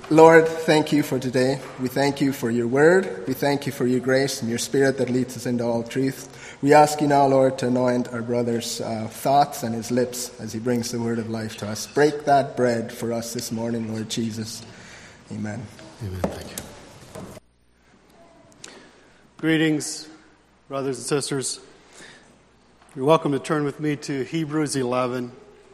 Lord, thank you for today. We thank you for your word. We thank you for your grace and your spirit that leads us into all truth. We ask you now, Lord, to anoint our brother's thoughts and his lips as he brings the word of life to us. Break that bread for us this morning, Lord Jesus. Amen. Amen. Thank you. Greetings, brothers and sisters. You're welcome to turn with me to Hebrews 11.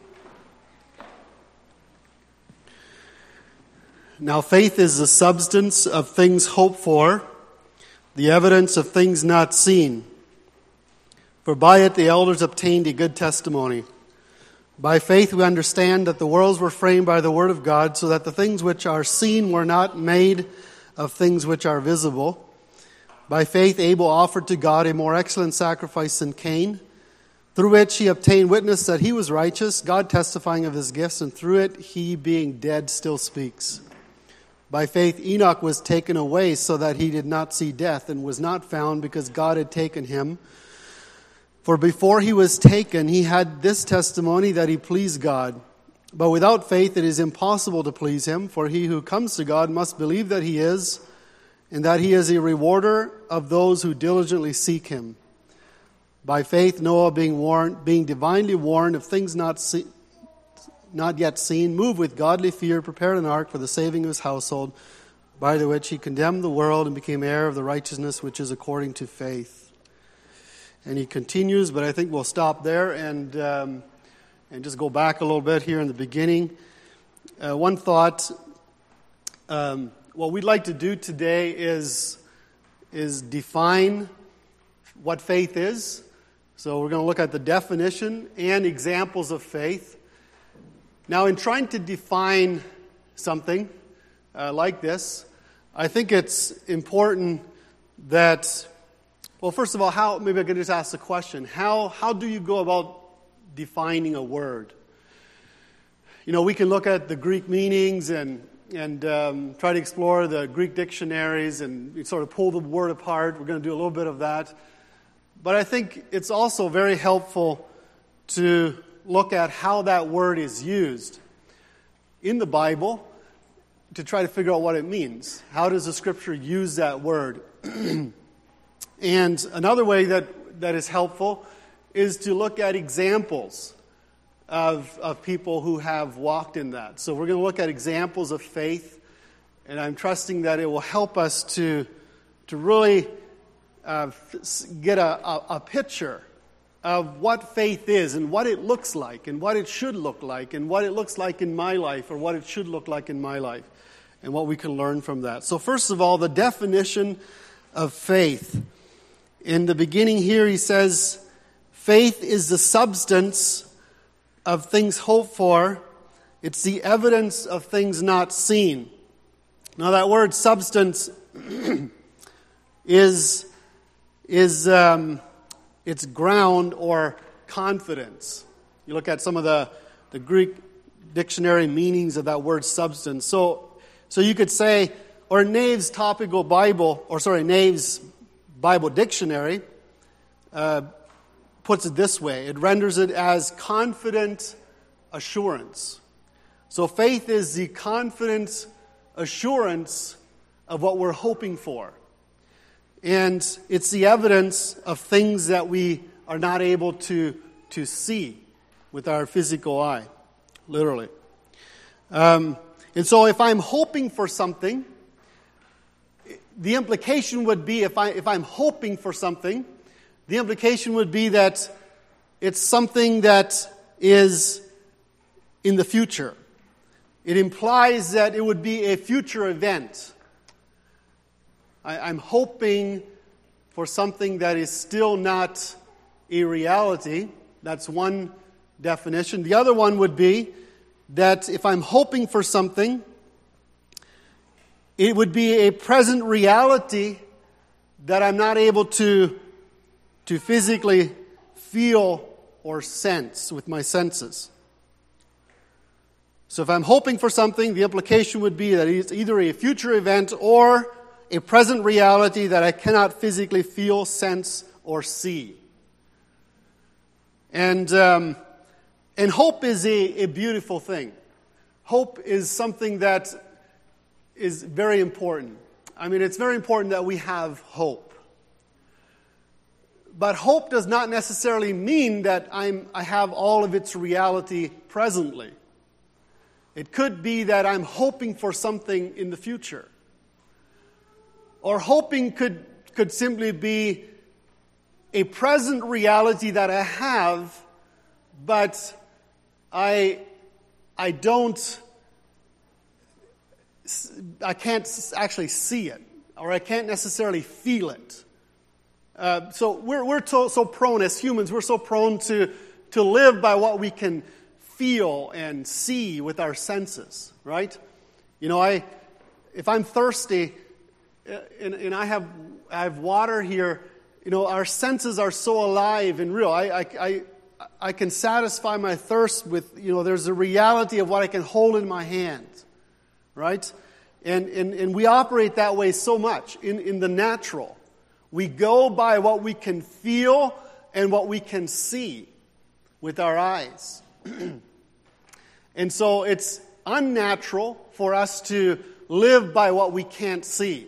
Now faith is the substance of things hoped for, the evidence of things not seen. For by it the elders obtained a good testimony. By faith we understand that the worlds were framed by the word of God, so that the things which are seen were not made of things which are visible. By faith Abel offered to God a more excellent sacrifice than Cain, through which he obtained witness that he was righteous, God testifying of his gifts, and through it he, being dead, still speaks. By faith Enoch was taken away so that he did not see death, and was not found because God had taken him. For before he was taken, he had this testimony that he pleased God. But without faith it is impossible to please him, for he who comes to God must believe that he is, and that he is a rewarder of those who diligently seek him. By faith Noah, being divinely warned of things not yet seen, moved with godly fear, prepared an ark for the saving of his household, by the which he condemned the world and became heir of the righteousness which is according to faith. And he continues, but I think we'll stop there and just go back a little bit here in the beginning. One thought, what we'd like to do today is define what faith is. So we're going to look at the definition and examples of faith. Now, in trying to define something like this, I think it's important that, well, first of all, maybe I could just ask the question, how do you go about defining a word? You know, we can look at the Greek meanings and try to explore the Greek dictionaries and sort of pull the word apart. We're going to do a little bit of that. But I think it's also very helpful to look at how that word is used in the Bible to try to figure out what it means. How does the Scripture use that word? And another way that is helpful is to look at examples of people who have walked in that. So we're going to look at examples of faith, and I'm trusting that it will help us to really get a picture of what faith is and what it looks like and what it should look like and what it looks like in my life or what it should look like in my life and what we can learn from that. So first of all, the definition of faith. In the beginning here he says, faith is the substance of things hoped for. It's the evidence of things not seen. Now that word substance is its ground or confidence. You look at some of the Greek dictionary meanings of that word substance. So you could say, or Nave's Nave's Bible dictionary puts it this way. It renders it as confident assurance. So faith is the confident assurance of what we're hoping for. And it's the evidence of things that we are not able to see with our physical eye, literally. And so if I'm hoping for something, the implication would be, if I'm hoping for something, the implication would be that it's something that is in the future. It implies that it would be a future event. I'm hoping for something that is still not a reality. That's one definition. The other one would be that if I'm hoping for something, it would be a present reality that I'm not able to physically feel or sense with my senses. So if I'm hoping for something, the implication would be that it's either a future event or a present reality that I cannot physically feel, sense, or see. And hope is a beautiful thing. Hope is something that is very important. I mean, it's very important that we have hope. But hope does not necessarily mean that I have all of its reality presently. It could be that I'm hoping for something in the future. Or hoping could simply be a present reality that I have, but I can't actually see it, or I can't necessarily feel it. So we're so prone as humans, we're so prone to live by what we can feel and see with our senses, right? You know, if I'm thirsty and I have water here, you know, our senses are so alive and real. I can satisfy my thirst with, you know, there's a reality of what I can hold in my hand, right? And we operate that way so much in the natural. We go by what we can feel and what we can see with our eyes. And so it's unnatural for us to live by what we can't see.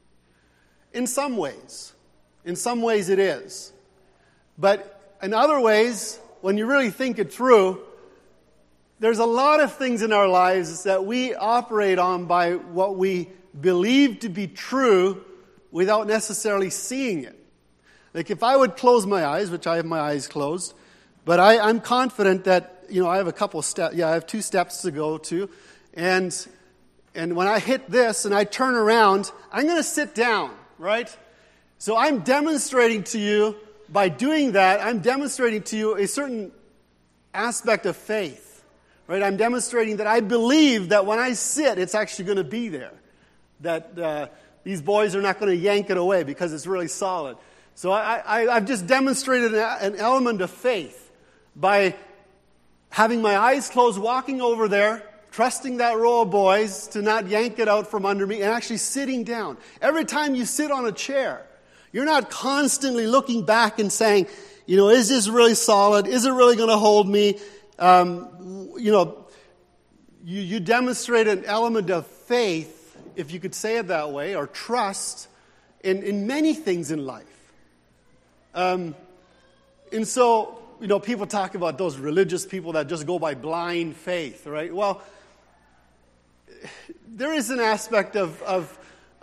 In some ways. In some ways it is. But in other ways, when you really think it through, there's a lot of things in our lives that we operate on by what we believe to be true without necessarily seeing it. Like if I would close my eyes, which I have my eyes closed, but I'm confident that, you know, I have a couple of steps. Yeah, I have 2 steps to go to. And when I hit this and I turn around, I'm going to sit down, right? So I'm demonstrating to you, by doing that, I'm demonstrating to you a certain aspect of faith, right? I'm demonstrating that I believe that when I sit, it's actually going to be there. That these boys are not going to yank it away because it's really solid. So I've just demonstrated an element of faith by having my eyes closed, walking over there, trusting that row of boys to not yank it out from under me, and actually sitting down. Every time you sit on a chair, you're not constantly looking back and saying, you know, is this really solid? Is it really going to hold me? You know, you demonstrate an element of faith, if you could say it that way, or trust in many things in life. And so, you know, people talk about those religious people that just go by blind faith, right? Well, there is an aspect of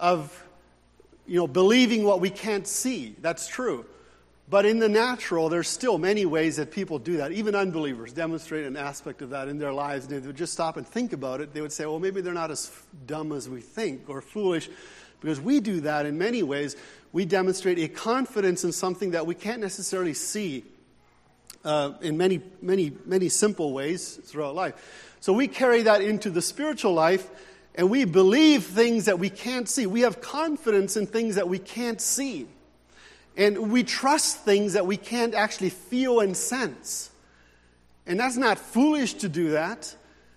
you know, believing what we can't see. That's true. But in the natural, there's still many ways that people do that. Even unbelievers demonstrate an aspect of that in their lives. And if they would just stop and think about it, they would say, well, maybe they're not as dumb as we think or foolish, because we do that in many ways. We demonstrate a confidence in something that we can't necessarily see in many simple ways throughout life. So we carry that into the spiritual life, and we believe things that we can't see. We have confidence in things that we can't see. And we trust things that we can't actually feel and sense. And that's not foolish to do that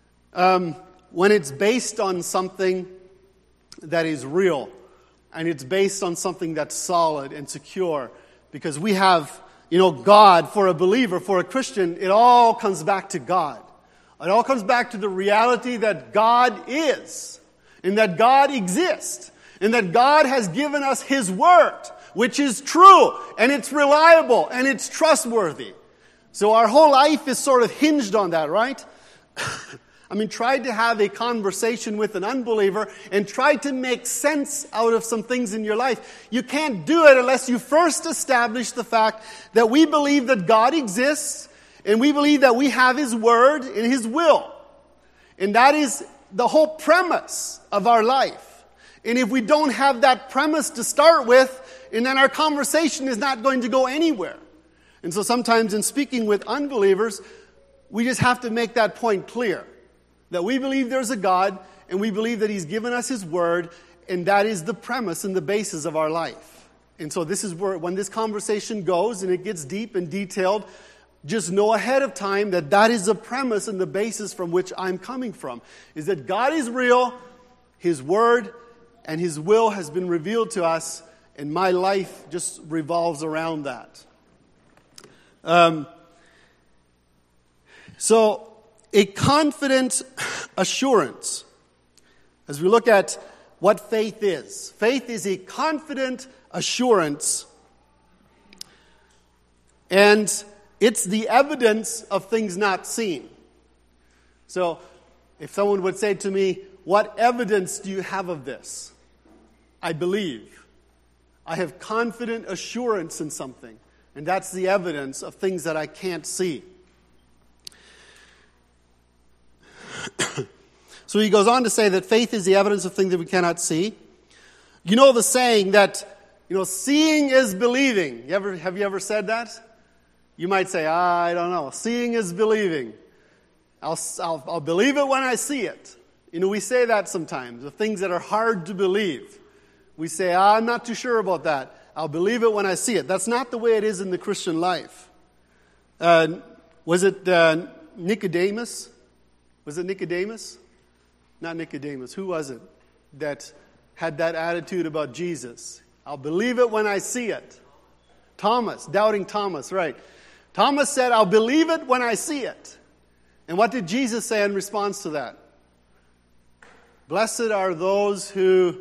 when it's based on something that is real. And it's based on something that's solid and secure. Because we have, you know, God, for a believer, for a Christian, it all comes back to God. It all comes back to the reality that God is, and that God exists, and that God has given us His Word, which is true, and it's reliable, and it's trustworthy. So our whole life is sort of hinged on that, right? I mean, try to have a conversation with an unbeliever and try to make sense out of some things in your life. You can't do it unless you first establish the fact that we believe that God exists, and we believe that we have His Word and His will. And that is the whole premise of our life. And if we don't have that premise to start with, and then our conversation is not going to go anywhere. And so sometimes in speaking with unbelievers, we just have to make that point clear. That we believe there's a God, and we believe that He's given us His Word, and that is the premise and the basis of our life. And so this is where, when this conversation goes and it gets deep and detailed, just know ahead of time that that is the premise and the basis from which I'm coming from. Is that God is real, His Word and His will has been revealed to us, and my life just revolves around that. So, a confident assurance. As we look at what faith is. Faith is a confident assurance, and it's the evidence of things not seen. So, if someone would say to me, what evidence do you have of this? I believe. I have confident assurance in something, and that's the evidence of things that I can't see. So he goes on to say that faith is the evidence of things that we cannot see. You know the saying that, seeing is believing. Have you ever said that? You might say, I don't know. Seeing is believing. I'll believe it when I see it. We say that sometimes. The things that are hard to believe. We say, I'm not too sure about that. I'll believe it when I see it. That's not the way it is in the Christian life. Was it Nicodemus? Was it Nicodemus? Not Nicodemus. Who was it that had that attitude about Jesus? I'll believe it when I see it. Thomas, doubting Thomas, right. Thomas said, I'll believe it when I see it. And what did Jesus say in response to that? Blessed are those who...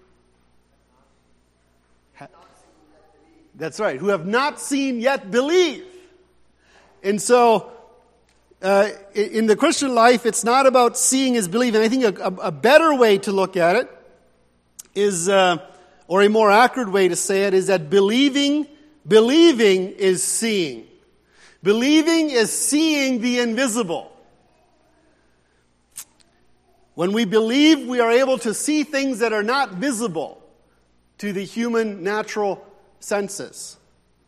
That's right, who have not seen yet believe. And so... in the Christian life, it's not about seeing as believing. I think a better way to look at it is, or a more accurate way to say it, is that believing is seeing. Believing is seeing the invisible. When we believe, we are able to see things that are not visible to the human natural senses.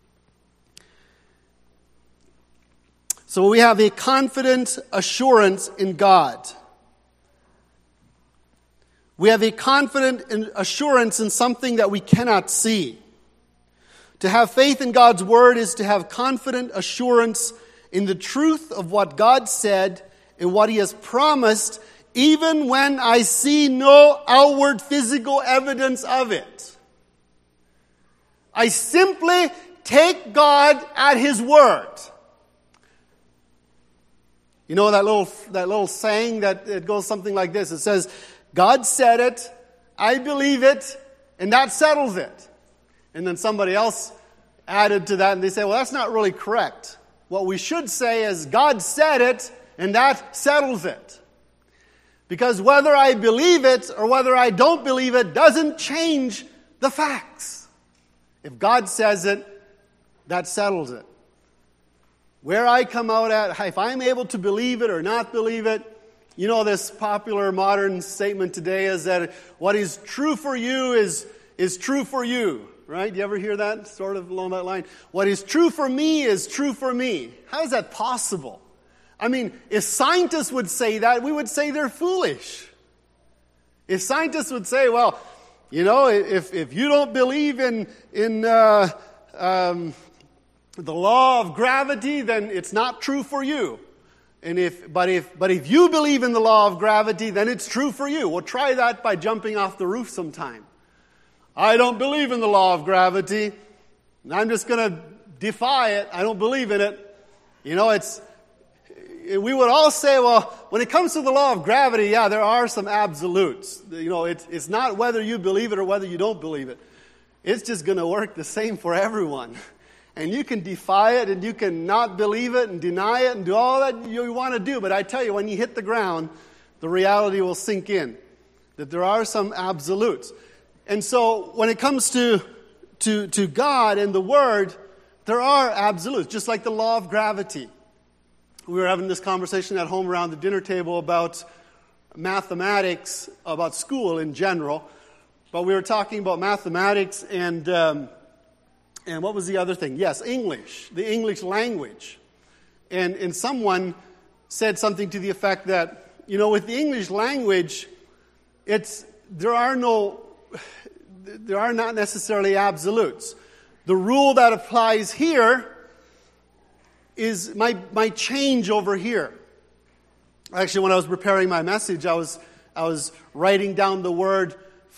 So we have a confident assurance in God. We have a confident assurance in something that we cannot see. To have faith in God's Word is to have confident assurance in the truth of what God said and what He has promised, even when I see no outward physical evidence of it. I simply take God at His word. You know that little saying that it goes something like this. It says, God said it, I believe it, and that settles it. And then somebody else added to that and they say, well, that's not really correct. What we should say is, God said it, and that settles it. Because whether I believe it or whether I don't believe it doesn't change the facts. If God says it, that settles it. Where I come out at, if I'm able to believe it or not believe it, this popular modern statement today is that what is true for you is true for you, right? You ever hear that, sort of along that line? What is true for me is true for me. How is that possible? I mean, if scientists would say that, we would say they're foolish. If scientists would say, well, if you don't believe in the law of gravity, then it's not true for you. But if you believe in the law of gravity, then it's true for you. Well, try that by jumping off the roof sometime. I don't believe in the law of gravity, and I'm just going to defy it. I don't believe in it. We would all say, well, when it comes to the law of gravity, yeah, there are some absolutes. It's not whether you believe it or whether you don't believe it. It's just going to work the same for everyone. And you can defy it, and you can not believe it, and deny it, and do all that you want to do. But I tell you, when you hit the ground, the reality will sink in, that there are some absolutes. And so, when it comes to God and the Word, there are absolutes, just like the law of gravity. We were having this conversation at home around the dinner table about mathematics, about school in general. But we were talking about mathematics and what was the other thing? Yes, English, the English language. And someone said something to the effect that, with the English language, there are not necessarily absolutes. The rule that applies here might change over here. Actually, when I was preparing my message, I was writing down the word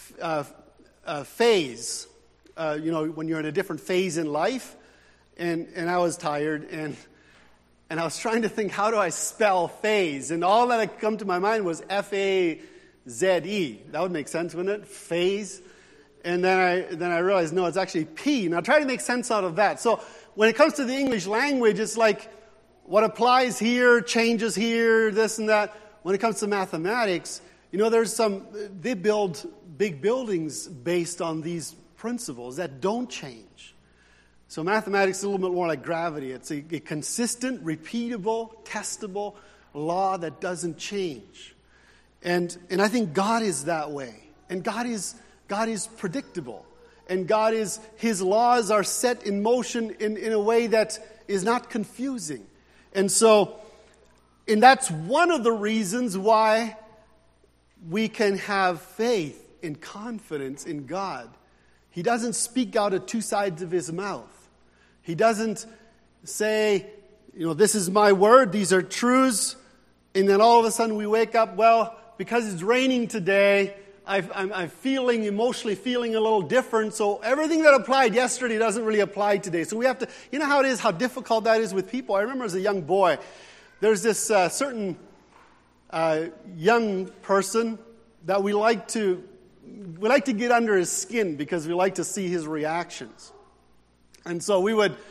phase. When you're in a different phase in life, and I was tired, and I was trying to think, how do I spell phase? And all that had come to my mind was F-A-Z-E, Z-E. That would make sense, wouldn't it? Phase. And then I realized, no, it's actually P. Now try to make sense out of that. So when it comes to the English language, it's like what applies here, changes here, this and that. When it comes to mathematics, they build big buildings based on these principles that don't change. So mathematics is a little bit more like gravity. It's a consistent, repeatable, testable law that doesn't change. And I think God is that way. And God is predictable. And His laws are set in motion in a way that is not confusing. And that's one of the reasons why we can have faith and confidence in God. He doesn't speak out of two sides of His mouth. He doesn't say, this is my word, these are truths, and then all of a sudden we wake up, well, because it's raining today, I'm emotionally feeling a little different, so everything that applied yesterday doesn't really apply today. So we have to, how difficult that is with people. I remember as a young boy, there's this certain young person that we like to get under his skin because we like to see his reactions. And so we would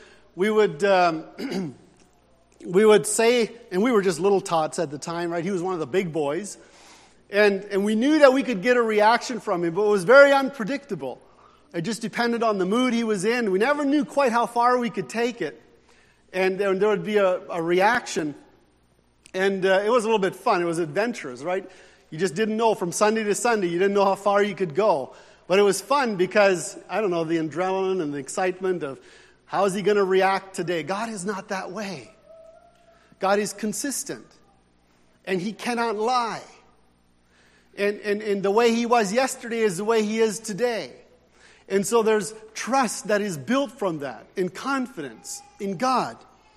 say, and we were just little tots at the time, right? He was one of the big boys. And we knew that we could get a reaction from him, but it was very unpredictable. It just depended on the mood he was in. We never knew quite how far we could take it. And there would be a reaction. And it was a little bit fun. It was adventurous, right? You just didn't know from Sunday to Sunday. You didn't know how far you could go. But it was fun because, the adrenaline and the excitement of how is he going to react today? God is not that way. God is consistent. And He cannot lie. And the way He was yesterday is the way He is today. And so there's trust that is built from that, and confidence in God.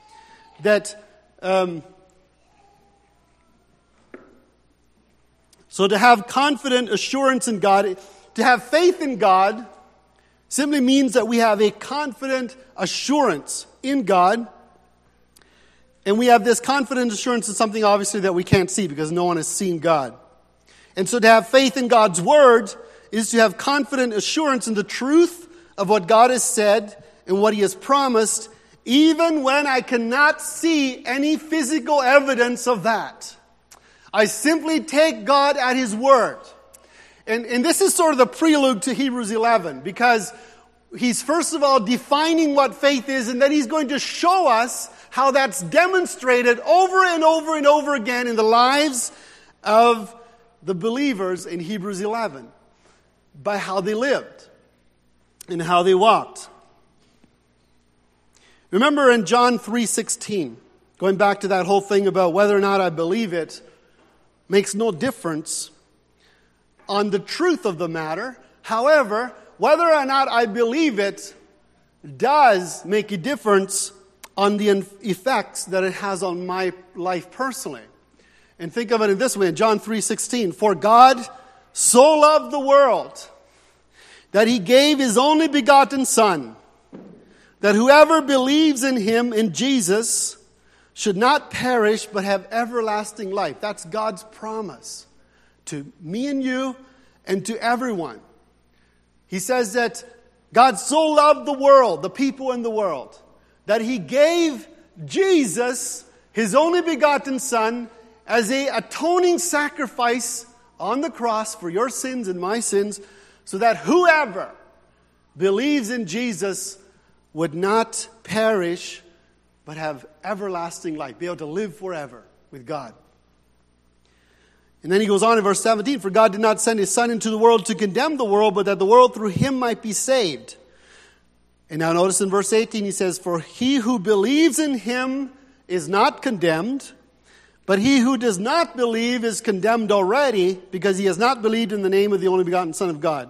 So to have confident assurance in God, to have faith in God, simply means that we have a confident assurance in God. And we have this confident assurance in something obviously that we can't see because no one has seen God. And so to have faith in God's Word is to have confident assurance in the truth of what God has said and what He has promised, even when I cannot see any physical evidence of that. I simply take God at His word. And this is sort of the prelude to Hebrews 11, because he's first of all defining what faith is, and then he's going to show us how that's demonstrated over and over and over again in the lives of the believers in Hebrews 11, by how they lived and how they walked. Remember in John 3:16, going back to that whole thing about whether or not I believe it makes no difference on the truth of the matter. However, whether or not I believe it does make a difference on the effects that it has on my life personally. And think of it in this way, in John 3:16, for God so loved the world that He gave His only begotten Son, that whoever believes in Him, in Jesus, should not perish but have everlasting life. That's God's promise to me and you and to everyone. He says that God so loved the world, the people in the world, that He gave Jesus, His only begotten Son, as an atoning sacrifice on the cross for your sins and my sins, so that whoever believes in Jesus would not perish but have everlasting life, be able to live forever with God. And then he goes on in verse 17, for God did not send His Son into the world to condemn the world, but that the world through Him might be saved. And now notice in verse 18 he says, for he who believes in Him is not condemned, but he who does not believe is condemned already, because he has not believed in the name of the only begotten Son of God.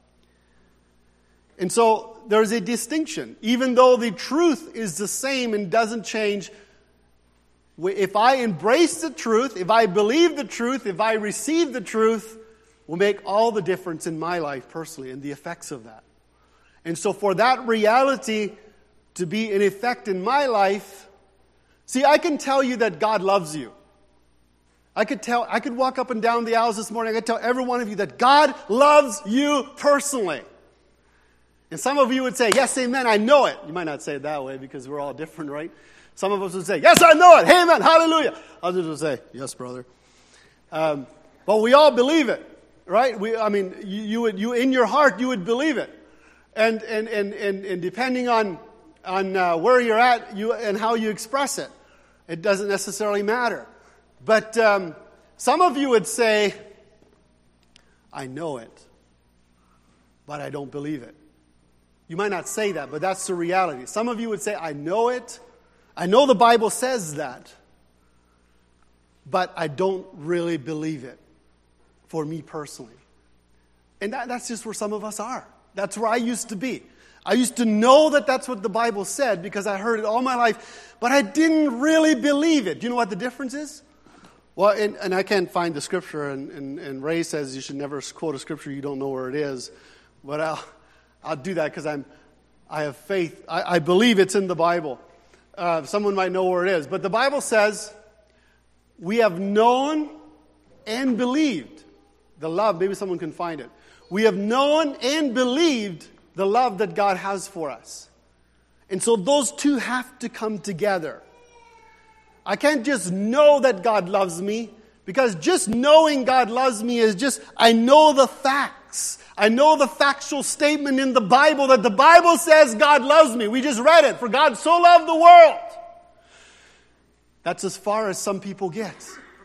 And so there's a distinction. Even though the truth is the same and doesn't change, if I embrace the truth, if I believe the truth, if I receive the truth, will make all the difference in my life personally and the effects of that. And so for that reality to be in effect in my life, see, I can tell you that God loves you. I could walk up and down the aisles this morning, I could tell every one of you that God loves you personally. And some of you would say, yes, amen, I know it. You might not say it that way because we're all different, right? Some of us would say, yes, I know it, amen, hallelujah. Others would say, yes, brother. But we all believe it, right? You in your heart, you would believe it. And depending on where you're at and how you express it, it doesn't necessarily matter. But some of you would say, I know it, but I don't believe it. You might not say that, but that's the reality. Some of you would say, I know it. I know the Bible says that, but I don't really believe it for me personally. And that's just where some of us are. That's where I used to be. I used to know that that's what the Bible said because I heard it all my life, but I didn't really believe it. Do you know what the difference is? Well, and I can't find the scripture, and Ray says you should never quote a scripture you don't know where it is, but I'll do that because I have faith. I believe it's in the Bible. Someone might know where it is, but the Bible says we have known and believed the love. Maybe someone can find it. We have known and believed the love that God has for us. And so those two have to come together. I can't just know that God loves me, because just knowing God loves me is just, I know the facts. I know the factual statement in the Bible that the Bible says God loves me. We just read it. For God so loved the world. That's as far as some people get.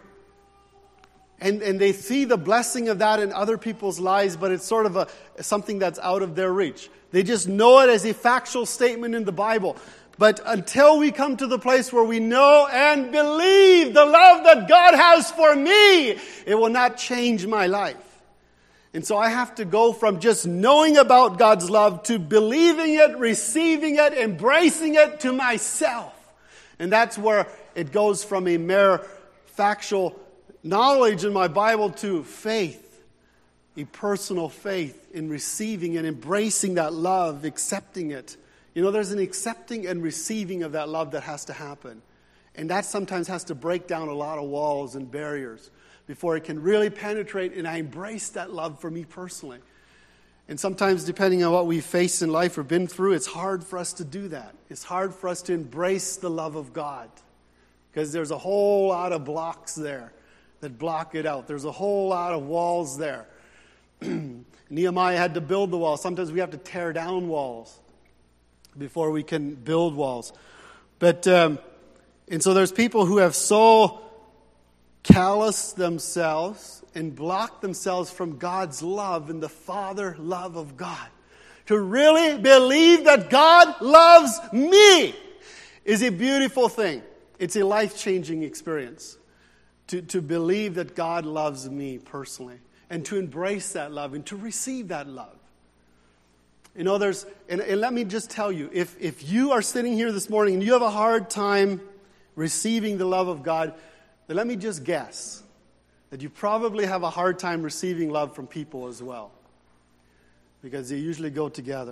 And they see the blessing of that in other people's lives, but it's sort of something that's out of their reach. They just know it as a factual statement in the Bible. But until we come to the place where we know and believe the love that God has for me, it will not change my life. And so I have to go from just knowing about God's love to believing it, receiving it, embracing it to myself. And that's where it goes from a mere factual knowledge in my Bible to faith, a personal faith in receiving and embracing that love, accepting it. You know, there's an accepting and receiving of that love that has to happen. And that sometimes has to break down a lot of walls and barriers before it can really penetrate, and I embrace that love for me personally. And sometimes, depending on what we face in life or been through, it's hard for us to do that. It's hard for us to embrace the love of God because there's a whole lot of blocks there that block it out. There's a whole lot of walls there. Nehemiah had to build the wall. Sometimes we have to tear down walls before we can build walls. But and so there's people who have so calloused themselves and blocked themselves from God's love and the Father love of God. To really believe that God loves me is a beautiful thing. It's a life-changing experience. To believe that God loves me personally and to embrace that love and to receive that love. You know, and let me just tell you, if you are sitting here this morning and you have a hard time receiving the love of God, then let me just guess that you probably have a hard time receiving love from people as well, because they usually go together.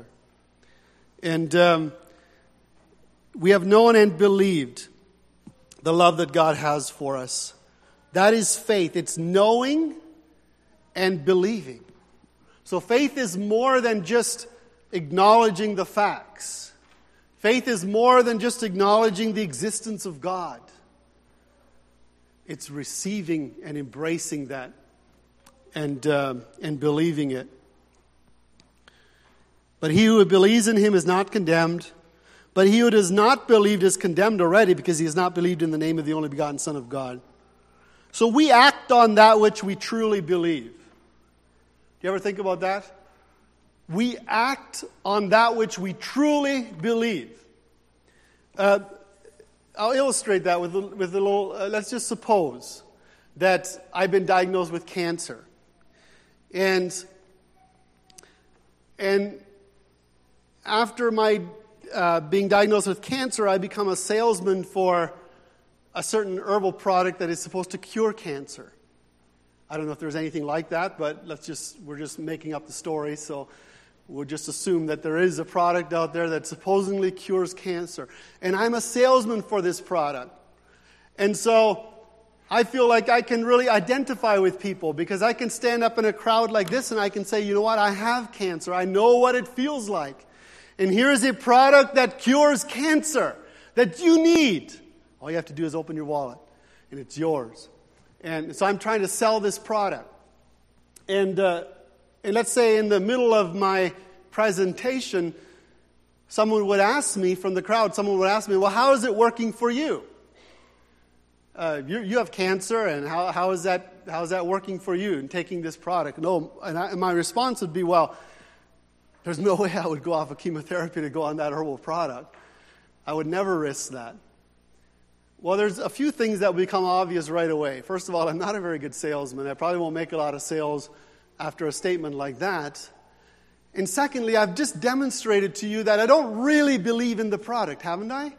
And we have known and believed the love that God has for us. That is faith. It's knowing and believing. So faith is more than just acknowledging the facts. Faith is more than just acknowledging the existence of God. It's receiving and embracing that and believing it. But he who believes in him is not condemned. But he who does not believe is condemned already, because he has not believed in the name of the only begotten Son of God. So we act on that which we truly believe. Do you ever think about that? We act on that which we truly believe. I'll illustrate that with a little, let's just suppose that I've been diagnosed with cancer. And after my being diagnosed with cancer, I become a salesman for a certain herbal product that is supposed to cure cancer. I don't know if there's anything like that, but we're just making up the story, so we'll just assume that there is a product out there that supposedly cures cancer. And I'm a salesman for this product. And so I feel like I can really identify with people because I can stand up in a crowd like this and I can say, you know what, I have cancer. I know what it feels like. And here is a product that cures cancer that you need. All you have to do is open your wallet and it's yours. And so I'm trying to sell this product. And let's say in the middle of my presentation, someone would ask me from the crowd, well, how is it working for you? You have cancer, and how is that working for you in taking this product? No, and my response would be, well, there's no way I would go off of chemotherapy to go on that herbal product. I would never risk that. Well, there's a few things that will become obvious right away. First of all, I'm not a very good salesman. I probably won't make a lot of sales after a statement like that. And secondly, I've just demonstrated to you that I don't really believe in the product, haven't I?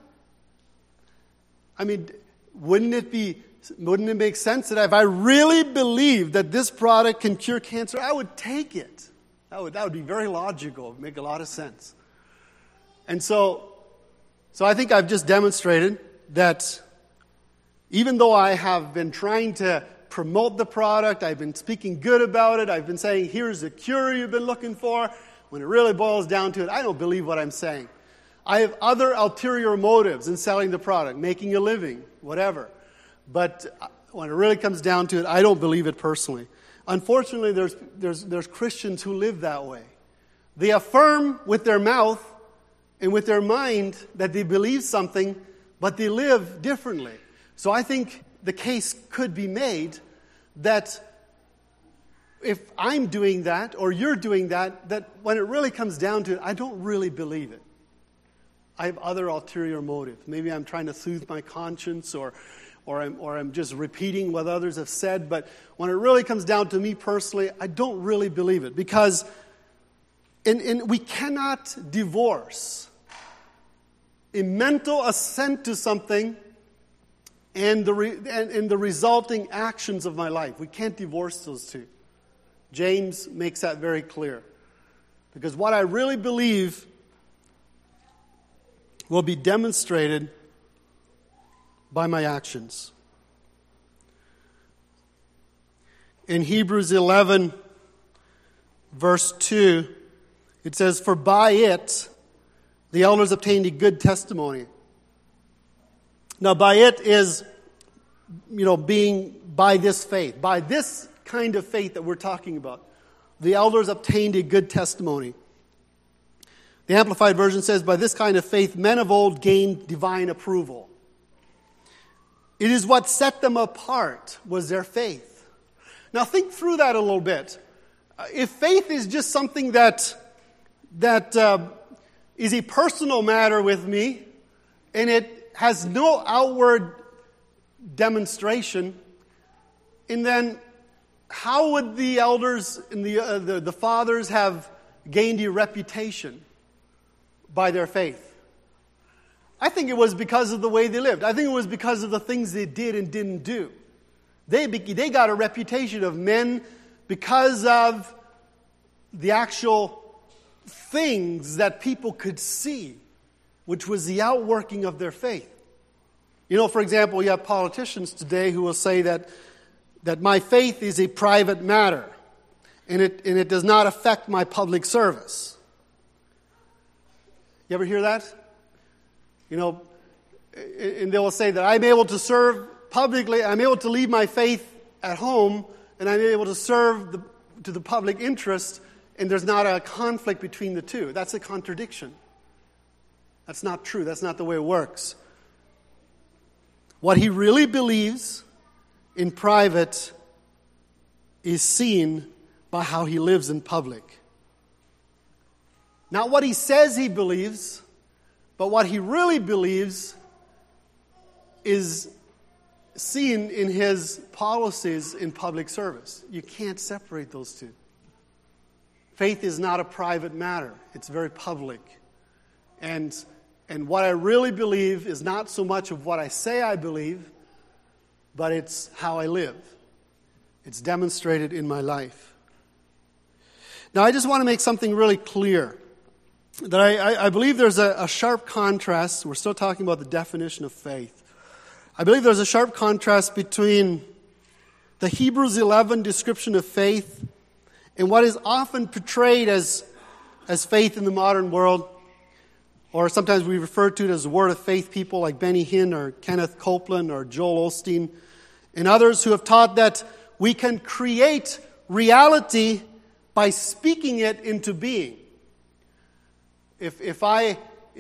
I mean, wouldn't it make sense that if I really believe that this product can cure cancer, I would take it? That would be very logical. It would make a lot of sense. And so I think I've just demonstrated that even though I have been trying to promote the product, I've been speaking good about it, I've been saying, here's the cure you've been looking for, when it really boils down to it, I don't believe what I'm saying. I have other ulterior motives in selling the product, making a living, whatever. But when it really comes down to it, I don't believe it personally. Unfortunately, there's Christians who live that way. They affirm with their mouth and with their mind that they believe something, but they live differently. So I think the case could be made that if I'm doing that or you're doing that, that when it really comes down to it, I don't really believe it. I have other ulterior motives. Maybe I'm trying to soothe my conscience or I'm just repeating what others have said. But when it really comes down to me personally, I don't really believe it. Because we cannot divorce a mental assent to something and the resulting actions of my life. We can't divorce those two. James makes that very clear. Because what I really believe will be demonstrated by my actions. In Hebrews 11, verse 2, it says, "For by it the elders obtained a good testimony." Now, by it is, being by this faith, by this kind of faith that we're talking about. The elders obtained a good testimony. The Amplified Version says, by this kind of faith, men of old gained divine approval. It is what set them apart was their faith. Now think through that a little bit. If faith is just something that is a personal matter with me, and it has no outward demonstration, and then how would the elders and the fathers have gained a reputation by their faith? I think it was because of the way they lived. I think it was because of the things they did and didn't do. They got a reputation of men because of the actual things that people could see, which was the outworking of their faith. For example, you have politicians today who will say that my faith is a private matter and it does not affect my public service. You ever hear that? And they will say that I'm able to serve publicly, I'm able to leave my faith at home, and I'm able to serve to the public interest, and there's not a conflict between the two. That's a contradiction. That's not true. That's not the way it works. What he really believes in private is seen by how he lives in public. Not what he says he believes, but what he really believes is seen in his policies in public service. You can't separate those two. Faith is not a private matter. It's very public. And what I really believe is not so much of what I say I believe, but it's how I live. It's demonstrated in my life. Now, I just want to make something really clear. That I believe there's a sharp contrast. We're still talking about the definition of faith. I believe there's a sharp contrast between the Hebrews 11 description of faith and what is often portrayed as faith in the modern world, or sometimes we refer to it as the word of faith people like Benny Hinn or Kenneth Copeland or Joel Osteen and others who have taught that we can create reality by speaking it into being. If I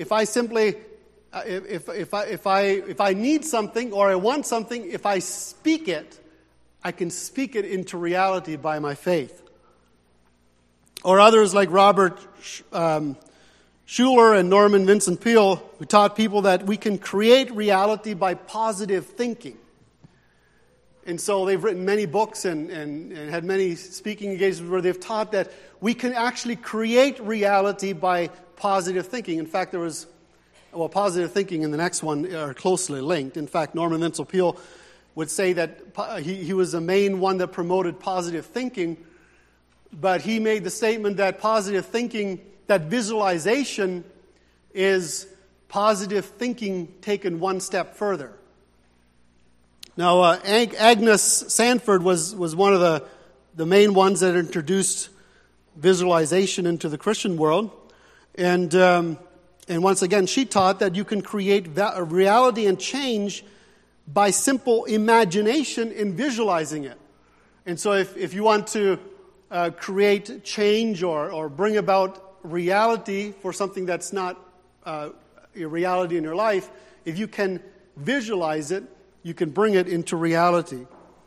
need something or I want something, if I speak it, I can speak it into reality by my faith. Or others like Robert Schuller and Norman Vincent Peale, who taught people that we can create reality by positive thinking. And so they've written many books and had many speaking engagements where they've taught that we can actually create reality by positive thinking. In fact, positive thinking and the next one are closely linked. In fact, Norman Vincent Peale would say that he was the main one that promoted positive thinking, but he made the statement that positive thinking, that visualization is positive thinking taken one step further. Now, Agnes Sanford was one of the main ones that introduced visualization into the Christian world. And once again, she taught that you can create reality and change by simple imagination in visualizing it. And so if you want to create change or bring about reality for something that's not a reality in your life, if you can visualize it, you can bring it into reality.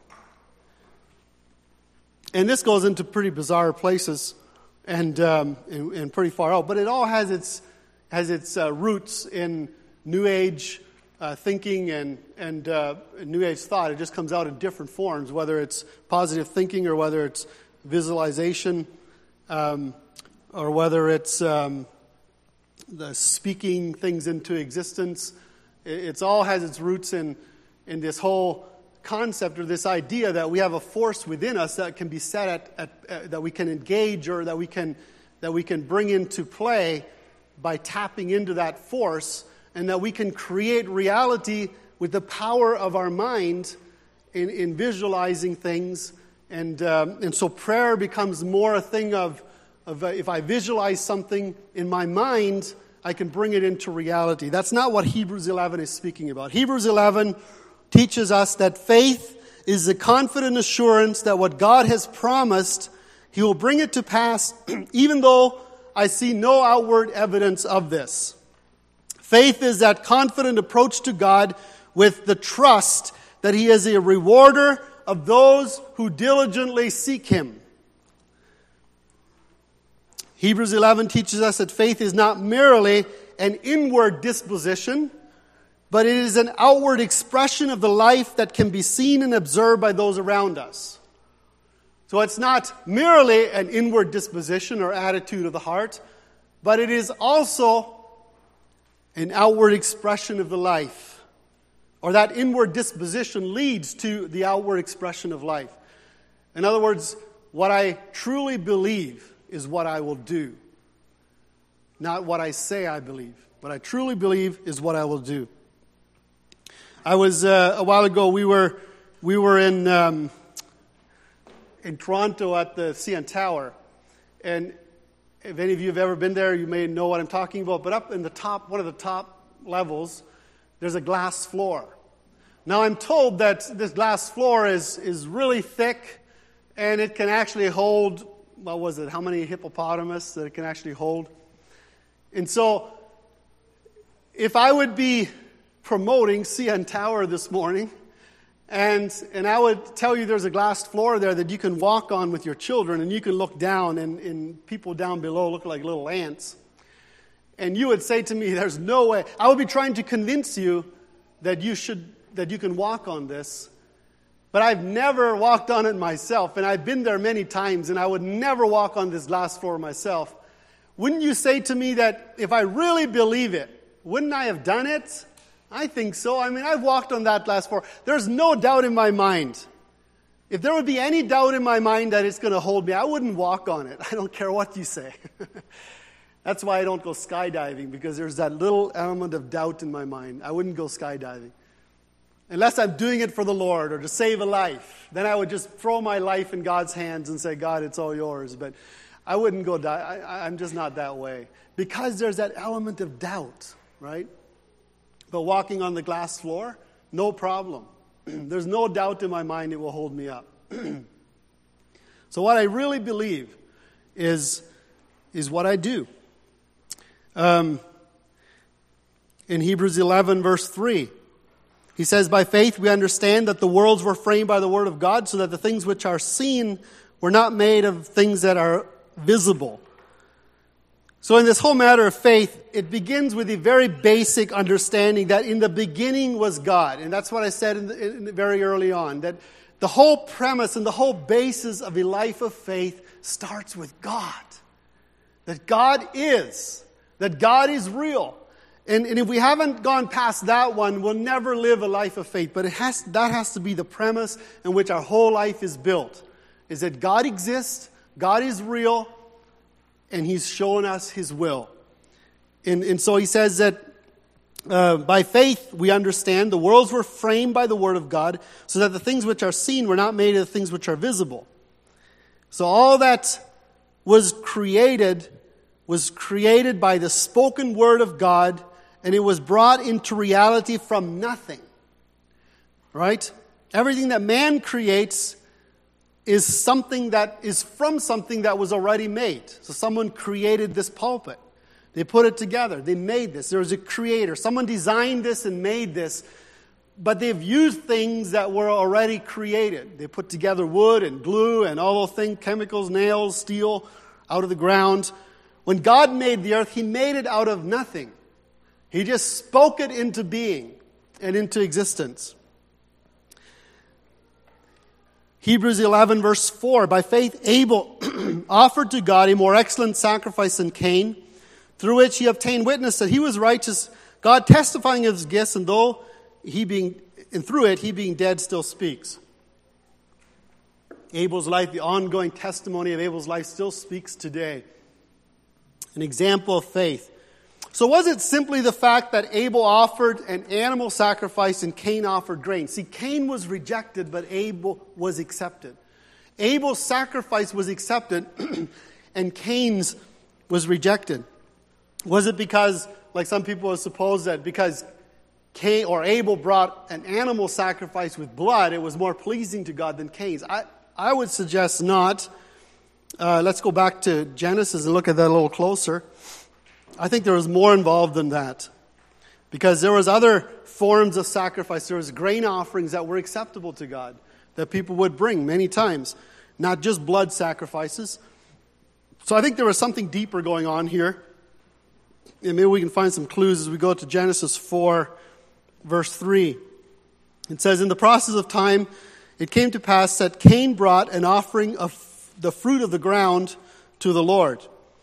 And this goes into pretty bizarre places and pretty far out. But it all has its roots in New Age thinking and New Age thought. It just comes out in different forms, whether it's positive thinking or whether it's visualization or whether it's the speaking things into existence. It all has its roots in this whole concept or this idea that we have a force within us that can be set at that we can engage or that we can bring into play by tapping into that force, and that we can create reality with the power of our mind in visualizing things. And so prayer becomes more a thing of if I visualize something in my mind, I can bring it into reality. That's not what Hebrews 11 is speaking about. Hebrews 11 teaches us that faith is the confident assurance that what God has promised, He will bring it to pass, even though I see no outward evidence of this. Faith is that confident approach to God with the trust that He is a rewarder of those who diligently seek Him. Hebrews 11 teaches us that faith is not merely an inward disposition, but it is an outward expression of the life that can be seen and observed by those around us. So it's not merely an inward disposition or attitude of the heart, but it is also an outward expression of the life. Or that inward disposition leads to the outward expression of life. In other words, what I truly believe is what I will do. Not what I say I believe. What I truly believe is what I will do. I was, a while ago, we were in Toronto at the CN Tower. And if any of you have ever been there, you may know what I'm talking about. But up in the top, one of the top levels, there's a glass floor. Now I'm told that this glass floor is really thick, and it can actually hold, how many hippopotamus that it can actually hold? And so, if I would be promoting CN Tower this morning, and I would tell you there's a glass floor there that you can walk on with your children, and you can look down, and people down below look like little ants. And you would say to me, there's no way. I would be trying to convince you that you can walk on this. But I've never walked on it myself, and I've been there many times, and I would never walk on this glass floor myself. Wouldn't you say to me that if I really believe it, wouldn't I have done it? I think so. I mean, I've walked on that glass floor. There's no doubt in my mind. If there would be any doubt in my mind that it's going to hold me, I wouldn't walk on it. I don't care what you say. That's why I don't go skydiving, because there's that little element of doubt in my mind. I wouldn't go skydiving. unless I'm doing it for the Lord or to save a life. Then I would just throw my life in God's hands and say, God, it's all yours. But I wouldn't go die. I'm just not that way. Because there's that element of doubt, right? But walking on the glass floor, no problem. There's no doubt in my mind it will hold me up. So what I really believe is what I do. In Hebrews 11, verse 3, he says, by faith we understand that the worlds were framed by the word of God, so that the things which are seen were not made of things that are visible. So in this whole matter of faith, it begins with a very basic understanding that in the beginning was God. And that's what I said very early on, that the whole premise and the whole basis of a life of faith starts with God. That God is real. And if we haven't gone past that one, we'll never live a life of faith. But that has to be the premise in which our whole life is built. Is that God exists, God is real, and He's shown us His will. And so he says that by faith we understand the worlds were framed by the word of God, so that the things which are seen were not made of the things which are visible. So all that was created by the spoken word of God, and it was brought into reality from nothing. Right? Everything that man creates is something that is from something that was already made. So someone created this pulpit. They put it together. They made this. There was a creator. Someone designed this and made this. But they've used things that were already created. They put together wood and glue and all those things, chemicals, nails, steel, out of the ground. When God made the earth, He made it out of nothing. He just spoke it into being and into existence. Hebrews 11, verse 4, by faith Abel offered to God a more excellent sacrifice than Cain, through which he obtained witness that he was righteous, God testifying of his gifts, and through it he being dead still speaks. Abel's life, the ongoing testimony of Abel's life still speaks today. An example of faith. So was it simply the fact that Abel offered an animal sacrifice and Cain offered grain? See, Cain was rejected, but Abel was accepted. Abel's sacrifice was accepted, and Cain's was rejected. Was it because, like some people suppose, that because Cain or Abel brought an animal sacrifice with blood, it was more pleasing to God than Cain's? I would suggest not. Let's go back to Genesis and look at that a little closer. I think there was more involved than that. Because there was other forms of sacrifice. There was grain offerings that were acceptable to God that people would bring many times. Not just blood sacrifices. So I think there was something deeper going on here. And maybe we can find some clues as we go to Genesis 4, verse 3. It says, in the process of time, it came to pass that Cain brought an offering of the fruit of the ground to the Lord.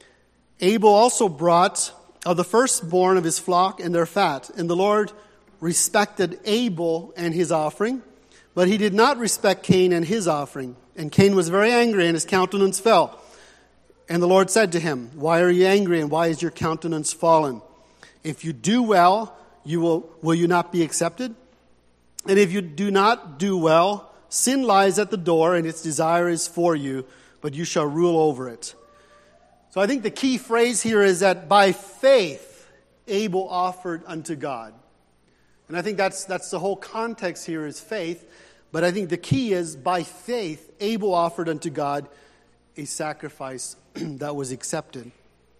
Abel also brought of the firstborn of his flock and their fat. And the Lord respected Abel and his offering, but He did not respect Cain and his offering. And Cain was very angry, and his countenance fell. And the Lord said to him, why are you angry, and why is your countenance fallen? If you do well, will you not be accepted? And if you do not do well, sin lies at the door, and its desire is for you, but you shall rule over it. So I think the key phrase here is that by faith, Abel offered unto God. And I think that's the whole context here is faith. But I think the key is by faith, Abel offered unto God a sacrifice that was accepted.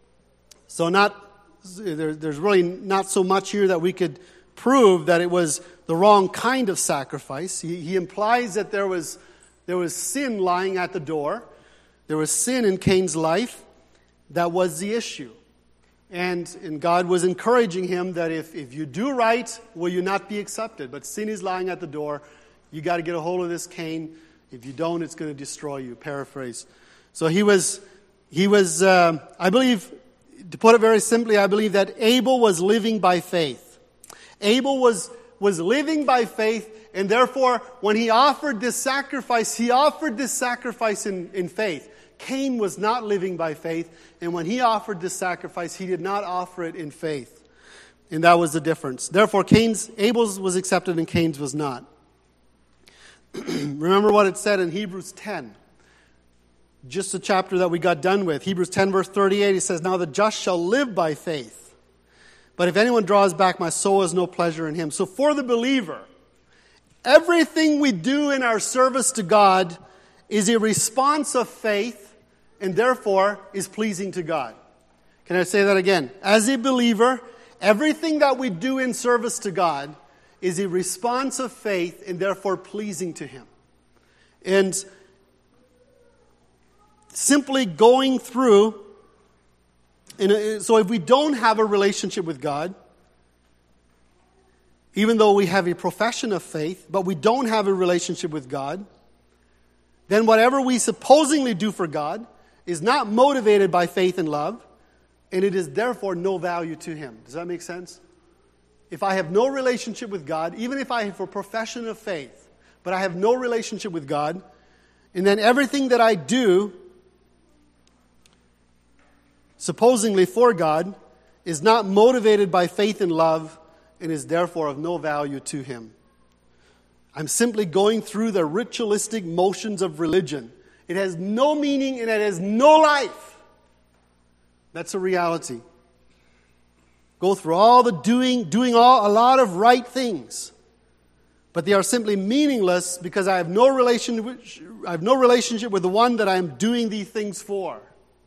So there's really not so much here that we could prove that it was the wrong kind of sacrifice. He implies that there was sin lying at the door. There was sin in Cain's life. That was the issue. And God was encouraging him that if you do right, will you not be accepted? But sin is lying at the door. You got to get a hold of this, Cain. If you don't, it's going to destroy you. Paraphrase. So he was. I believe, to put it very simply, I believe that Abel was living by faith. Abel was living by faith, and therefore, when he offered this sacrifice in faith. Cain was not living by faith, and when he offered this sacrifice, he did not offer it in faith. And that was the difference. Therefore, Abel's was accepted and Cain's was not. Remember what it said in Hebrews 10. Just the chapter that we got done with. Hebrews 10 verse 38, he says, "Now the just shall live by faith. But if anyone draws back, my soul has no pleasure in him." So for the believer, everything we do in our service to God is a response of faith and therefore is pleasing to God. Can I say that again? As a believer, everything that we do in service to God is a response of faith and therefore pleasing to Him. And simply going through, so if we don't have a relationship with God, even though we have a profession of faith, but we don't have a relationship with God, then whatever we supposedly do for God is not motivated by faith and love, and it is therefore no value to Him. Does that make sense? If I have no relationship with God, even if I have a profession of faith, but I have no relationship with God, and then everything that I do, supposedly for God, is not motivated by faith and love, and is therefore of no value to Him. I'm simply going through the ritualistic motions of religion. It has no meaning and it has no life. That's a reality. Go through all the doing a lot of right things, but they are simply meaningless because I have no relationship with the one that I am doing these things for.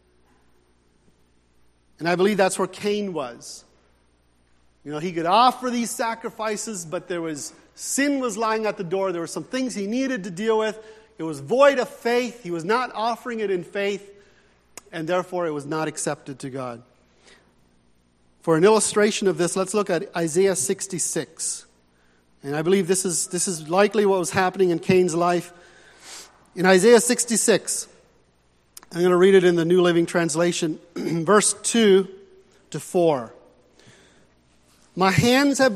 And I believe that's where Cain was. You know, he could offer these sacrifices, but sin was lying at the door. There were some things he needed to deal with. It was void of faith. He was not offering it in faith, and therefore it was not accepted to God. For an illustration of this, let's look at Isaiah 66. And I believe this is likely what was happening in Cain's life. In Isaiah 66, I'm going to read it in the New Living Translation, verse 2 to 4. My hands have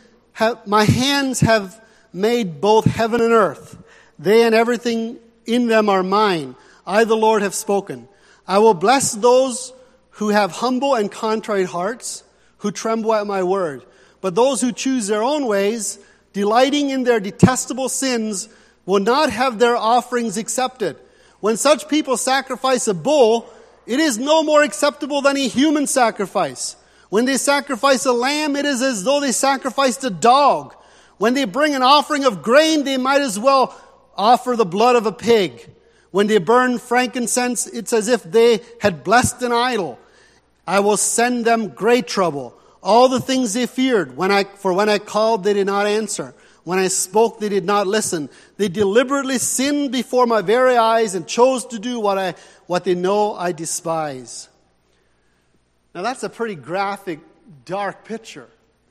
made both heaven and earth. They and everything in them are mine. I, the Lord, have spoken. I will bless those who have humble and contrite hearts, who tremble at my word. But those who choose their own ways, delighting in their detestable sins, will not have their offerings accepted. When such people sacrifice a bull, it is no more acceptable than a human sacrifice. When they sacrifice a lamb, it is as though they sacrificed a dog. When they bring an offering of grain, they might as well offer the blood of a pig. When they burn frankincense, it's as if they had blessed an idol. I will send them great trouble. All the things they feared. When I called, they did not answer. When I spoke, they did not listen. They deliberately sinned before my very eyes and chose to do what they know I despise. Now that's a pretty graphic, dark picture.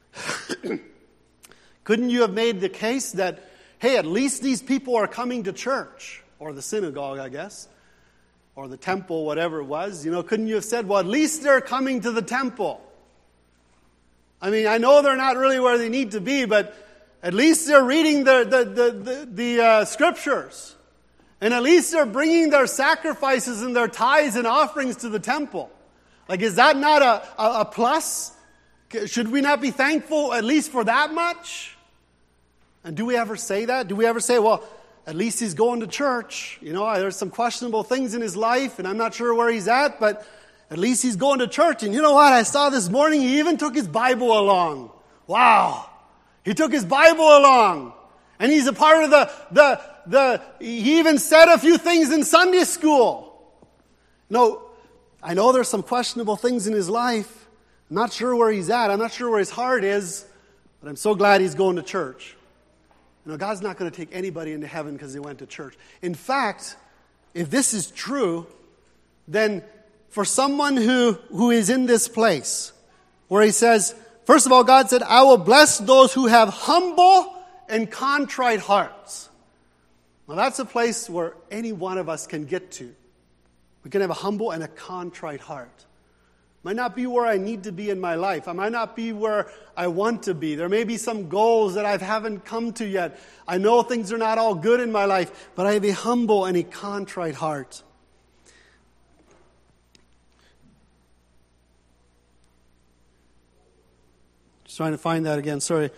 Couldn't you have made the case that, hey, at least these people are coming to church, or the synagogue, I guess, or the temple, whatever it was? You know, couldn't you have said, well, at least they're coming to the temple? I mean, I know they're not really where they need to be, but at least they're reading the scriptures. And at least they're bringing their sacrifices and their tithes and offerings to the temple. Like, is that not a plus? Should we not be thankful at least for that much? And do we ever say that? Do we ever say, well, at least he's going to church. You know, there's some questionable things in his life, and I'm not sure where he's at, but at least he's going to church. And you know what? I saw this morning he even took his Bible along. Wow. He took his Bible along. And he's a part of he even said a few things in Sunday school. No, I know there's some questionable things in his life. I'm not sure where he's at. I'm not sure where his heart is, but I'm so glad he's going to church. You know, God's not going to take anybody into heaven because they went to church. In fact, if this is true, then for someone who is in this place, where he says, first of all, God said, I will bless those who have humble and contrite hearts. Well, that's a place where any one of us can get to. We can have a humble and a contrite heart. Might not be where I need to be in my life. I might not be where I want to be. There may be some goals that I haven't come to yet. I know things are not all good in my life, but I have a humble and a contrite heart. Just trying to find that again, sorry.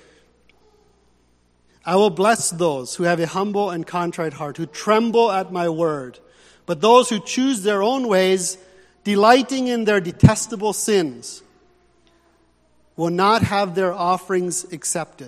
I will bless those who have a humble and contrite heart, who tremble at my word. But those who choose their own ways, delighting in their detestable sins, will not have their offerings accepted.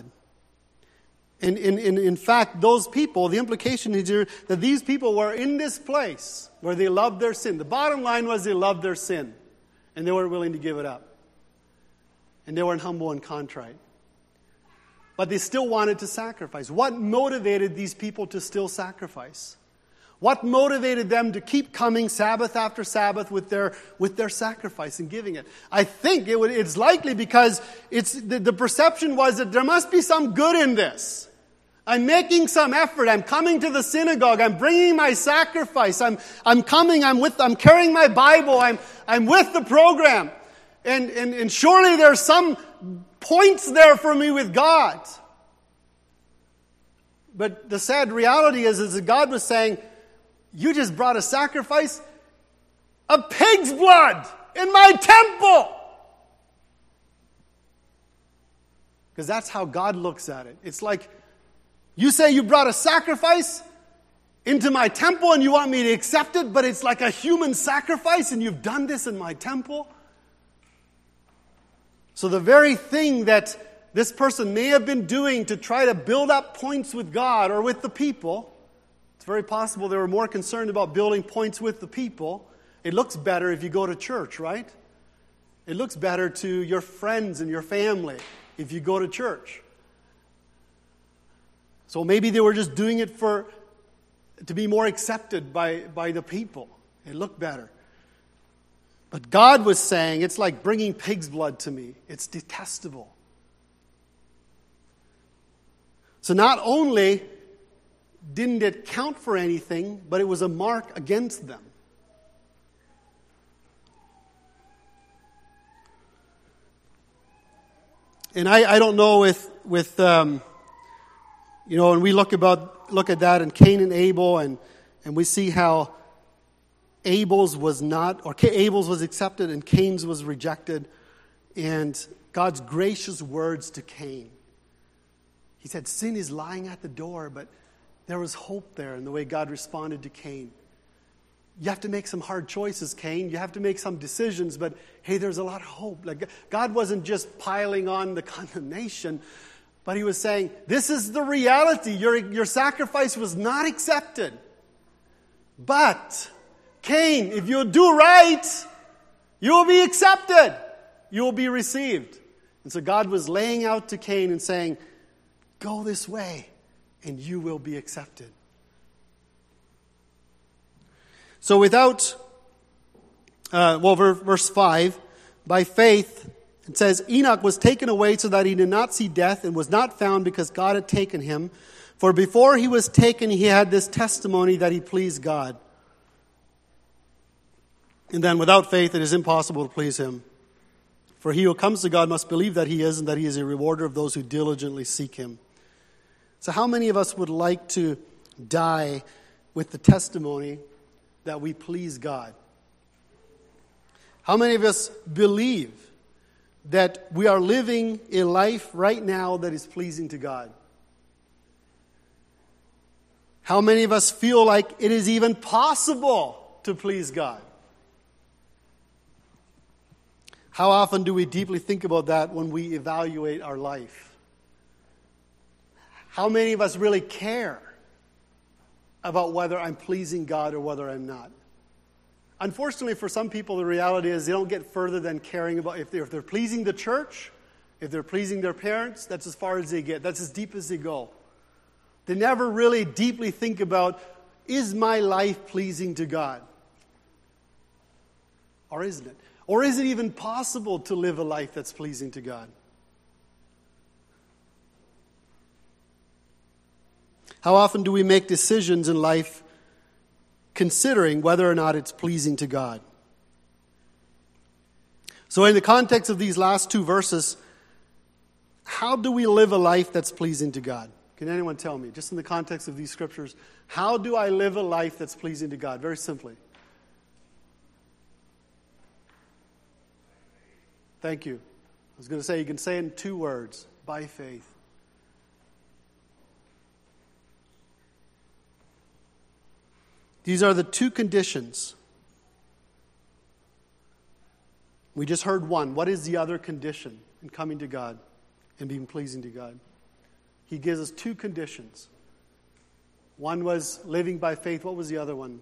In fact, those people, the implication is here that these people were in this place where they loved their sin. The bottom line was they loved their sin, and they weren't willing to give it up. And they weren't humble and contrite. But they still wanted to sacrifice. What motivated these people to still sacrifice? What motivated them to keep coming Sabbath after Sabbath with their sacrifice and giving it? I think it's likely because the perception was that there must be some good in this. I'm making some effort. I'm coming to the synagogue. I'm bringing my sacrifice. I'm coming. I'm carrying my Bible. I'm with the program. And surely there's some points there for me with God. But the sad reality is that God was saying, you just brought a sacrifice of pig's blood in my temple. Because that's how God looks at it. It's like, you say you brought a sacrifice into my temple and you want me to accept it, but it's like a human sacrifice and you've done this in my temple. So the very thing that this person may have been doing to try to build up points with God or with the people, it's very possible they were more concerned about building points with the people. It looks better if you go to church, right? It looks better to your friends and your family if you go to church. So maybe they were just doing it to be more accepted by the people. It looked better. But God was saying, it's like bringing pig's blood to me. It's detestable. So not only didn't it count for anything, but it was a mark against them. And I don't know with when we look at that in Cain and Abel, and we see how Abel's was accepted and Cain's was rejected, and God's gracious words to Cain. He said, sin is lying at the door, but there was hope there in the way God responded to Cain. You have to make some hard choices, Cain. You have to make some decisions, but hey, there's a lot of hope. Like, God wasn't just piling on the condemnation, but he was saying, this is the reality. Your sacrifice was not accepted. But, Cain, if you'll do right, you will be accepted. You will be received. And so God was laying out to Cain and saying, go this way, and you will be accepted. So verse 5, by faith, it says, Enoch was taken away so that he did not see death and was not found because God had taken him. For before he was taken, he had this testimony that he pleased God. And then without faith, it is impossible to please him. For he who comes to God must believe that he is, and that he is a rewarder of those who diligently seek him. So how many of us would like to die with the testimony that we please God? How many of us believe that we are living a life right now that is pleasing to God? How many of us feel like it is even possible to please God? How often do we deeply think about that when we evaluate our life? How many of us really care about whether I'm pleasing God or whether I'm not? Unfortunately, for some people, the reality is they don't get further than caring about if they're pleasing the church, if they're pleasing their parents, that's as far as they get. That's as deep as they go. They never really deeply think about, is my life pleasing to God? Or isn't it? Or is it even possible to live a life that's pleasing to God? How often do we make decisions in life considering whether or not it's pleasing to God? So in the context of these last two verses, how do we live a life that's pleasing to God? Can anyone tell me, just in the context of these scriptures, how do I live a life that's pleasing to God? Very simply. Thank you. I was going to say, you can say it in 2 words, by faith. These are the 2 conditions. We just heard one. What is the other condition in coming to God and being pleasing to God? He gives us 2 conditions. One was living by faith. What was the other one?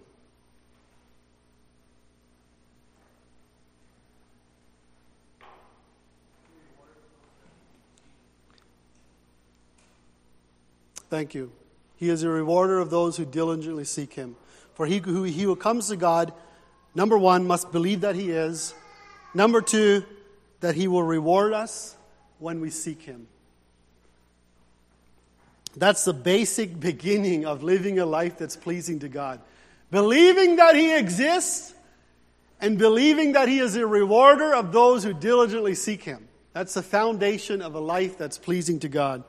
Thank you. He is a rewarder of those who diligently seek him. For he who comes to God, number 1, must believe that he is. Number 2, that he will reward us when we seek him. That's the basic beginning of living a life that's pleasing to God. Believing that he exists and believing that he is a rewarder of those who diligently seek him. That's the foundation of a life that's pleasing to God.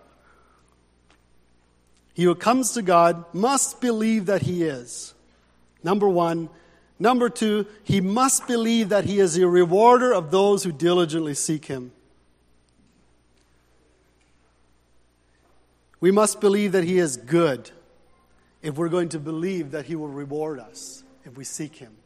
He who comes to God must believe that he is. Number 1. Number 2, he must believe that he is a rewarder of those who diligently seek him. We must believe that he is good if we're going to believe that he will reward us if we seek him.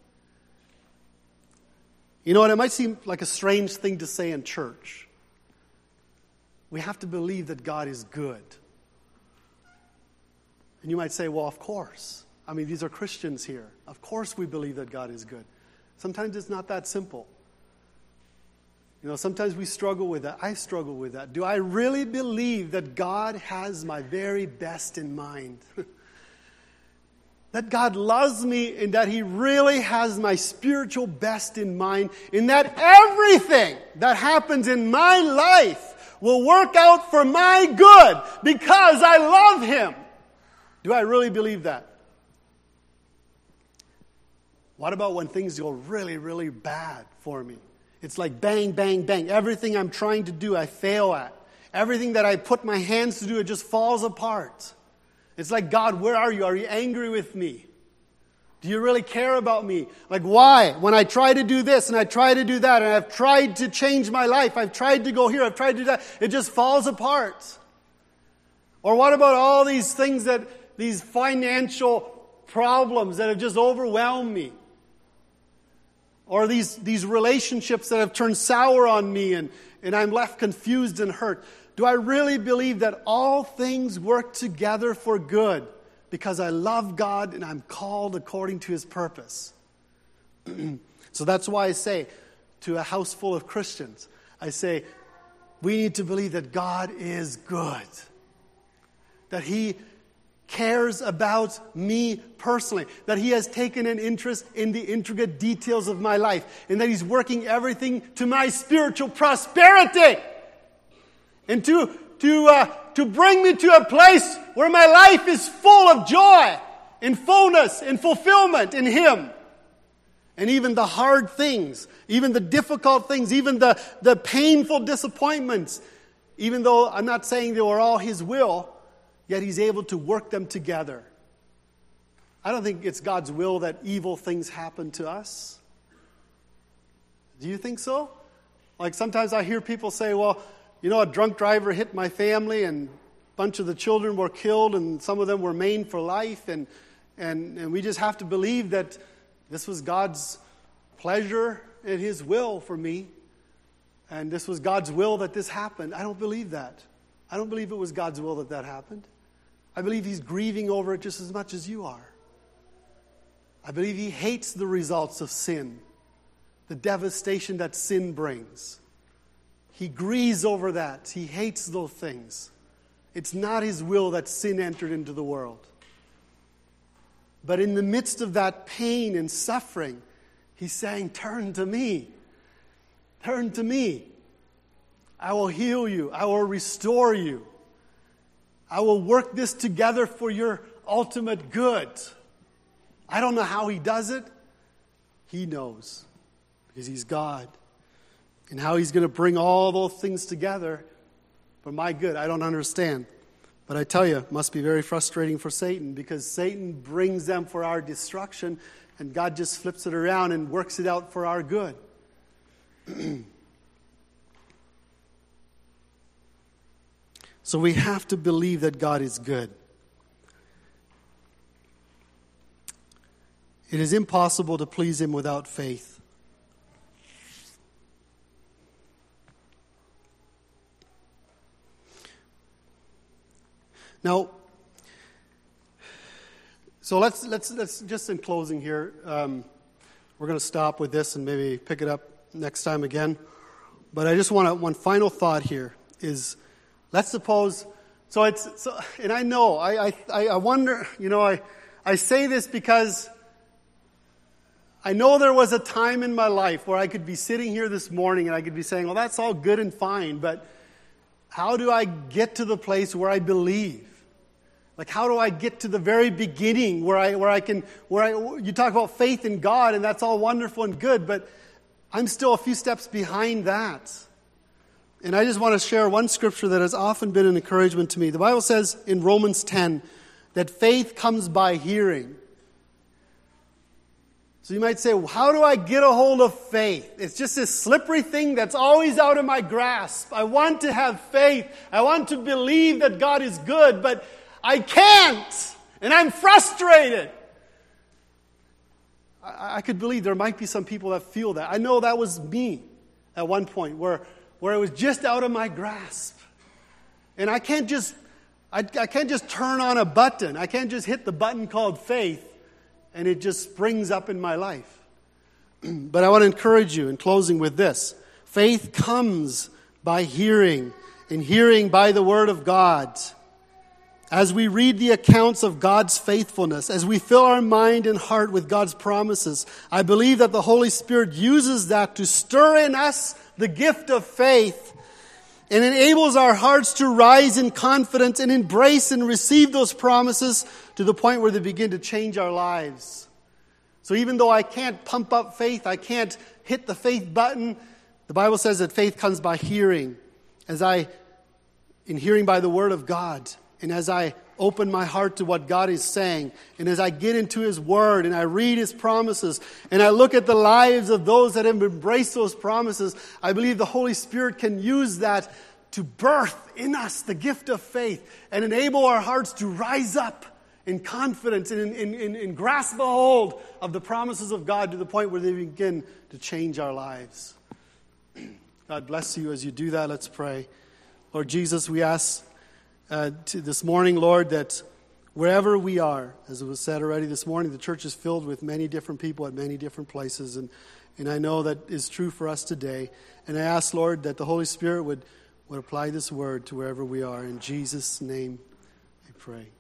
You know what? It might seem like a strange thing to say in church. We have to believe that God is good. And you might say, well, of course. I mean, these are Christians here. Of course we believe that God is good. Sometimes it's not that simple. You know, sometimes we struggle with that. I struggle with that. Do I really believe that God has my very best in mind? That God loves me and that he really has my spiritual best in mind, and that everything that happens in my life will work out for my good because I love him. Do I really believe that? What about when things go really, really bad for me? It's like bang, bang, bang. Everything I'm trying to do, I fail at. Everything that I put my hands to do, it just falls apart. It's like, God, where are you? Are you angry with me? Do you really care about me? Like, why? When I try to do this and I try to do that and I've tried to change my life, I've tried to go here, I've tried to do that, it just falls apart. Or what about all these things these financial problems that have just overwhelmed me? Or these relationships that have turned sour on me and I'm left confused and hurt. Do I really believe that all things work together for good because I love God and I'm called according to his purpose? So that's why I say to a house full of Christians, I say, we need to believe that God is good. That he cares about me personally, that he has taken an interest in the intricate details of my life, and that he's working everything to my spiritual prosperity, and to bring me to a place where my life is full of joy and fullness and fulfillment in him. And even the hard things, even the difficult things, even the painful disappointments, even though I'm not saying they were all his will, yet he's able to work them together. I don't think it's God's will that evil things happen to us. Do you think so? Like sometimes I hear people say, well, you know, a drunk driver hit my family and a bunch of the children were killed and some of them were maimed for life. And we just have to believe that this was God's pleasure and his will for me. And this was God's will that this happened. I don't believe that. I don't believe it was God's will that happened. I believe he's grieving over it just as much as you are. I believe he hates the results of sin, the devastation that sin brings. He grieves over that. He hates those things. It's not his will that sin entered into the world. But in the midst of that pain and suffering, he's saying, turn to me. Turn to me. I will heal you. I will restore you. I will work this together for your ultimate good. I don't know how he does it. He knows, because he's God. And how he's going to bring all those things together for my good, I don't understand. But I tell you, it must be very frustrating for Satan, because Satan brings them for our destruction, and God just flips it around and works it out for our good. So we have to believe that God is good. It is impossible to please Him without faith. Now, so let's just in closing here, we're going to stop with this and maybe pick it up next time again. But I just want one final thought here is, let's suppose, and I know, I wonder, I say this because I know there was a time in my life where I could be sitting here this morning and I could be saying, well, that's all good and fine, but how do I get to the place where I believe? Like, how do I get to the very beginning where you talk about faith in God and that's all wonderful and good, but I'm still a few steps behind that. And I just want to share one scripture that has often been an encouragement to me. The Bible says in Romans 10 that faith comes by hearing. So you might say, well, how do I get a hold of faith? It's just this slippery thing that's always out of my grasp. I want to have faith. I want to believe that God is good, but I can't. And I'm frustrated. I could believe there might be some people that feel that. I know that was me at one point where it was just out of my grasp. And I can't just turn on a button. I can't just hit the button called faith and it just springs up in my life. But I want to encourage you in closing with this. Faith comes by hearing, and hearing by the Word of God. As we read the accounts of God's faithfulness, as we fill our mind and heart with God's promises, I believe that the Holy Spirit uses that to stir in us the gift of faith and enables our hearts to rise in confidence and embrace and receive those promises to the point where they begin to change our lives. So even though I can't pump up faith, I can't hit the faith button, the Bible says that faith comes by hearing. In hearing by the Word of God, and as I open my heart to what God is saying, and as I get into His Word, and I read His promises, and I look at the lives of those that have embraced those promises, I believe the Holy Spirit can use that to birth in us the gift of faith and enable our hearts to rise up in confidence and grasp a hold of the promises of God to the point where they begin to change our lives. God bless you as you do that. Let's pray. Lord Jesus, we ask this morning, Lord, that wherever we are, as it was said already this morning, the church is filled with many different people at many different places, and I know that is true for us today. And I ask, Lord, that the Holy Spirit would apply this word to wherever we are. In Jesus' name, I pray.